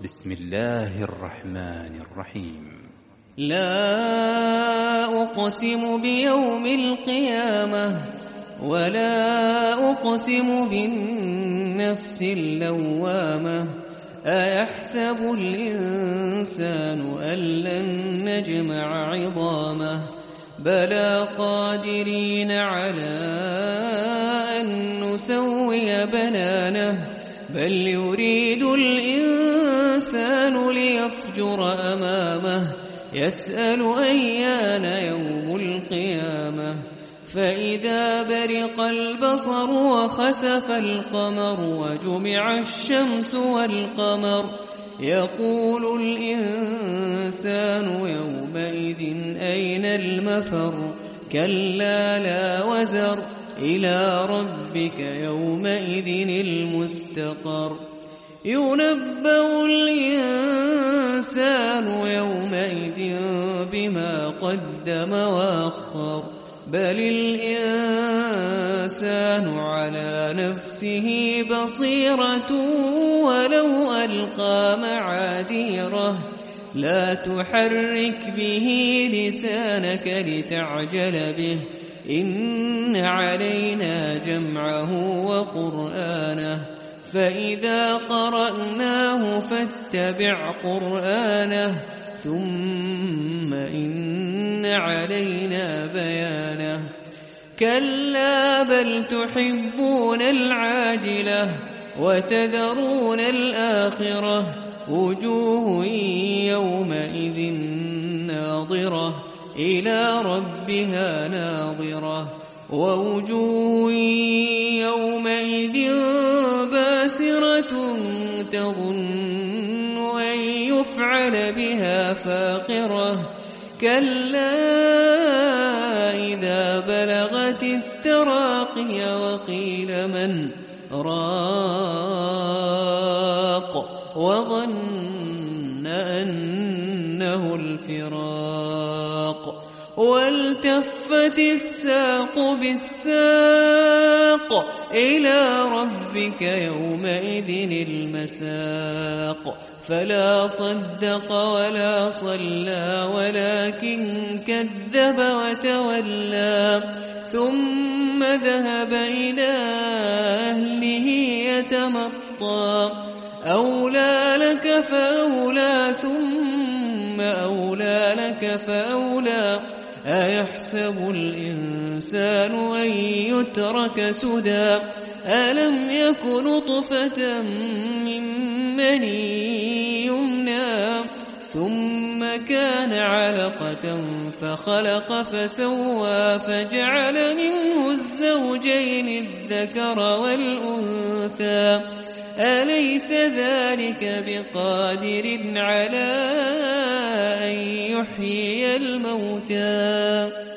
بسم الله الرحمن الرحيم. لا أقسم بيوم القيامة ولا أقسم بالنفس اللوامة أيحسب الإنسان أن لن نجمع عظامه بلى قادرين على أن نسوي بنانه بل يريد الإنسان ليفجر أمامه يسأل أيان يوم القيامة فإذا برق البصر وخسف القمر وجمع الشمس والقمر يقول الإنسان يومئذ أين المفر كلا لا وزر إلى ربك يومئذ المستقر ينبأ الإنسان يومئذ بما قدم وأخر بل الإنسان على نفسه بصيرة ولو ألقى معاذيره لا تحرك به لسانك لتعجل به إن علينا جمعه وقرآنه فإذا قرأناه فاتبع قرآنه ثم إن علينا بيانه كلا بل تحبون العاجلة وتذرون الآخرة وجوه يومئذ ناظرة إلى ربها ناظرة ووجوه يومئذ باسرة تظن أن يفعل بها فاقرة كلا إذا بلغت التراقي وقيل من راق وظن أنه الفراق والتفت الساق بالساق إلى ربك يومئذ المساق فلا صدق ولا صلى ولكن كذب وتولى ثم ذهب إلى أهله يتمطى أولى لك فأولى ثم أولى لك فأولى أيحسب الإنسان أن يترك سدى ألم يك نطفة من مني يمنى ثم كان علقة فخلق فسوى فجعل منه الزوجين الذكر والأنثى أليس ذلك بقادر على أن يحيي الموتى